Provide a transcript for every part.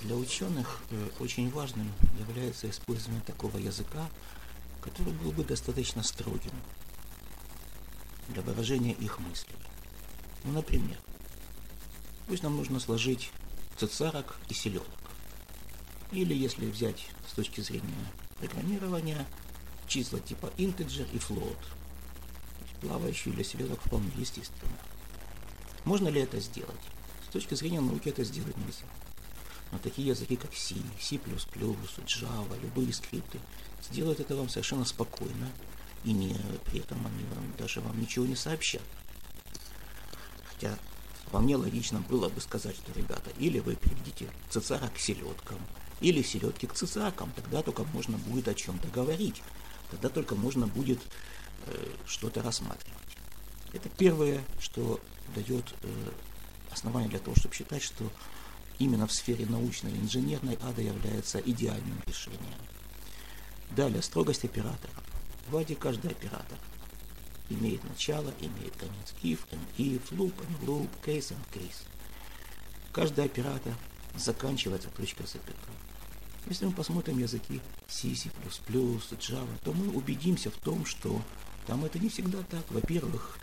Для ученых очень важным является использование такого языка, который был бы достаточно строгим для выражения их мыслей. Ну, например, пусть нам нужно сложить цицарок и селедок. Или, если взять с точки зрения программирования, числа типа integer и float, плавающие для селедок вполне естественно. Можно ли это сделать? С точки зрения науки это сделать нельзя. Но такие языки, как C, C++, Java, любые скрипты, сделают это вам совершенно спокойно, и при этом они даже вам ничего не сообщат. Хотя вполне логично было бы сказать, что, ребята, или вы приведите цицарок к селедкам, или селедки к цицаркам, тогда только можно будет о чем-то говорить, тогда только можно будет что-то рассматривать. Это первое, что дает основание для того, чтобы считать, что именно в сфере научной и инженерной ада является идеальным решением. Далее, строгость операторов. В аде каждый оператор имеет начало, имеет конец. If and if, loop and loop, case and case. Каждый оператор заканчивается точкой запятой. Если мы посмотрим языки C, C++, Java, то мы убедимся в том, что там это не всегда так. Во-первых,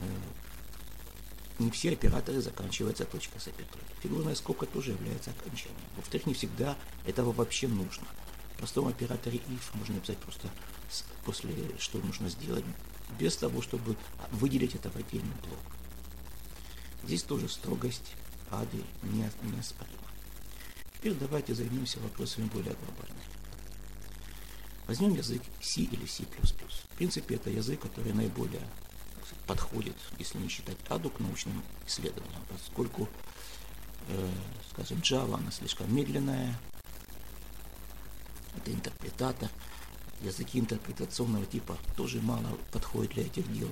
не все операторы заканчиваются точкой запятой. Фигурная скобка тоже является окончанием. Во-вторых, не всегда этого вообще нужно. В простом операторе if можно написать просто после, что нужно сделать, без того, чтобы выделить это в отдельный блок. Здесь тоже строгость ады неоспорима. Теперь давайте займемся вопросами более глобальными. Возьмем язык C или C++. В принципе, это язык, который наиболее подходит, если не считать аду, к научным исследованиям, поскольку, скажем, Java, она слишком медленная, это интерпретатор, языки интерпретационного типа тоже мало подходят для этих дел.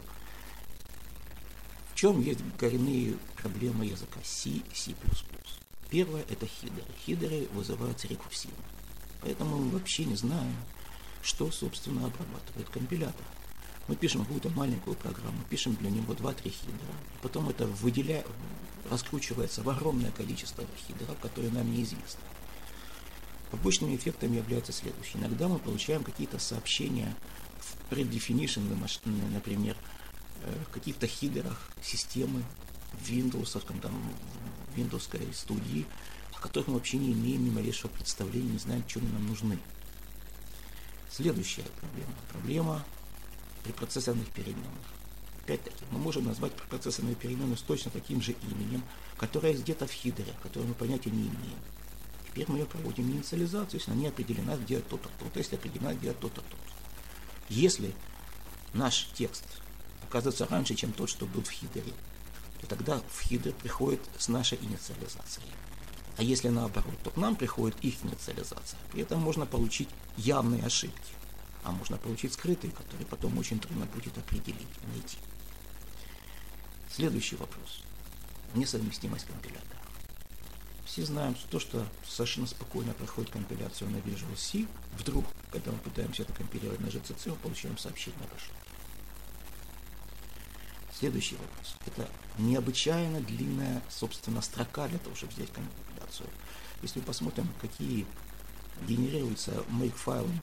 В чем есть коренные проблемы языка C и C++? Первое – это хидеры. Хидеры вызываются рекурсивно. Поэтому мы вообще не знаем, что, собственно, обрабатывает компилятор. Мы пишем какую-то маленькую программу, пишем для него 2-3 хидера, и потом это раскручивается в огромное количество хидеров, которые нам неизвестны. Побочными эффектами является следующее. Иногда мы получаем какие-то сообщения в predefinition, например, в каких-то хидерах системы в Windows, в Windows студии, о которых мы вообще не имеем ни малейшего представления, не знаем, что они нам нужны. Следующая проблема. Проблема препроцессорных переменных. Опять-таки, мы можем назвать препроцессорные переменные с точно таким же именем, которое есть где-то в хидере, которое мы понятия не имеем. Теперь мы ее проводим инициализацию, если она не определена, где то-то, то-то, если определена, где то-то, то-то. Если наш текст оказывается раньше, чем тот, что был в хидере, то тогда в хидер приходит с нашей инициализацией. А если наоборот, то к нам приходит их инициализация. При этом можно получить явные ошибки, а можно получить скрытые, которые потом очень трудно будет определить, найти. Следующий вопрос. Несовместимость компилятора. Все знаем, что то, что совершенно спокойно проходит компиляцию на Visual C, вдруг, когда мы пытаемся это компилировать на GCC, мы получаем сообщение об ошибке. Следующий вопрос. Это необычайно длинная, собственно, строка для того, чтобы взять компиляцию. Если мы посмотрим, какие генерируются make-файлом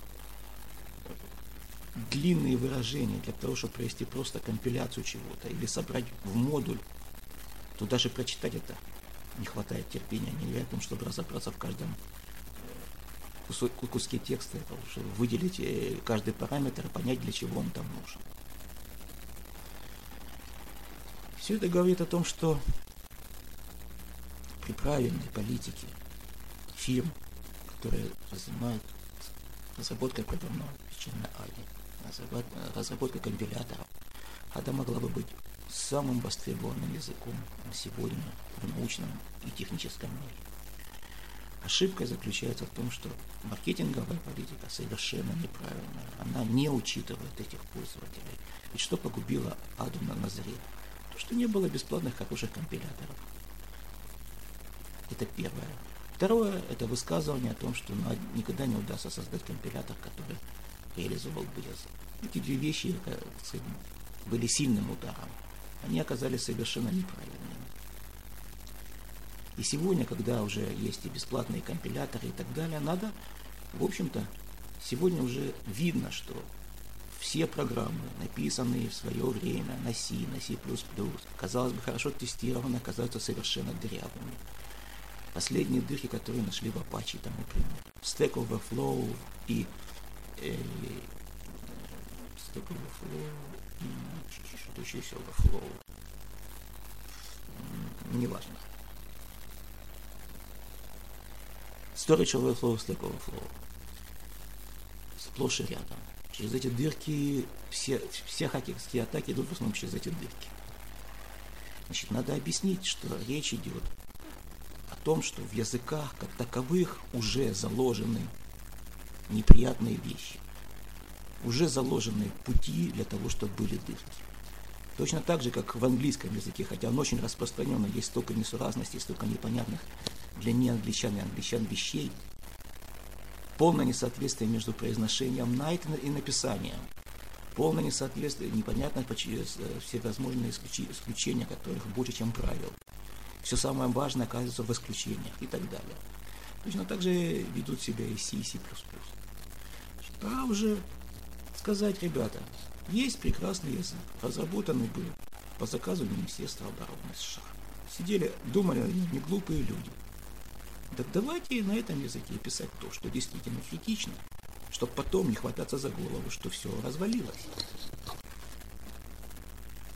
длинные выражения для того, чтобы провести просто компиляцию чего-то или собрать в модуль, то даже прочитать это не хватает терпения, не говоря о том, чтобы разобраться в каждом куске текста, чтобы выделить каждый параметр и понять, для чего он там нужен. Все это говорит о том, что при правильной политике фирм, которые занимаются разработкой программного обеспечения ADI, разработкой компиляторов, ADA могла бы быть самым востребованным языком на сегодня в научном и техническом мире. Ошибка заключается в том, что маркетинговая политика совершенно неправильная. Она не учитывает этих пользователей. И что погубило ADA на заре? То, что не было бесплатных хороших компиляторов. Это первое. Второе, это высказывание о том, что никогда не удастся создать компилятор, который реализовал бы язык. Эти две вещи, так сказать, были сильным ударом. Они оказались совершенно неправильными. И сегодня, когда уже есть и бесплатные компиляторы и так далее, надо, в общем-то, сегодня уже видно, что все программы, написанные в свое время на C, на C++, казалось бы, хорошо тестированы, оказываются совершенно дырявыми. Последние дырки, которые нашли в Apache, там, например, Stack Overflow и Stack Overflow и что-то еще есть Overflow. Неважно. Storage Overflow, Stack Overflow. Сплошь и рядом. Через эти дырки все хакерские атаки идут в основном через эти дырки. Значит, надо объяснить, что речь идет о том, что в языках как таковых уже заложены неприятные вещи. Уже заложены пути для того, чтобы были дырки. Точно так же, как в английском языке, хотя он очень распространен, есть столько несуразностей, столько непонятных для неангличан и англичан вещей. Полное несоответствие между произношением night и написанием. Полное несоответствие, непонятно все возможные исключения, которых больше, чем правил. Все самое важное оказывается в исключениях и так далее. Точно так же ведут себя и C, и C++. Пора уже сказать, ребята, есть прекрасный язык, разработанный был по заказу Министерства обороны США. Сидели, думали о нем не глупые люди. Так давайте на этом языке писать то, что действительно критично, чтобы потом не хвататься за голову, что все развалилось.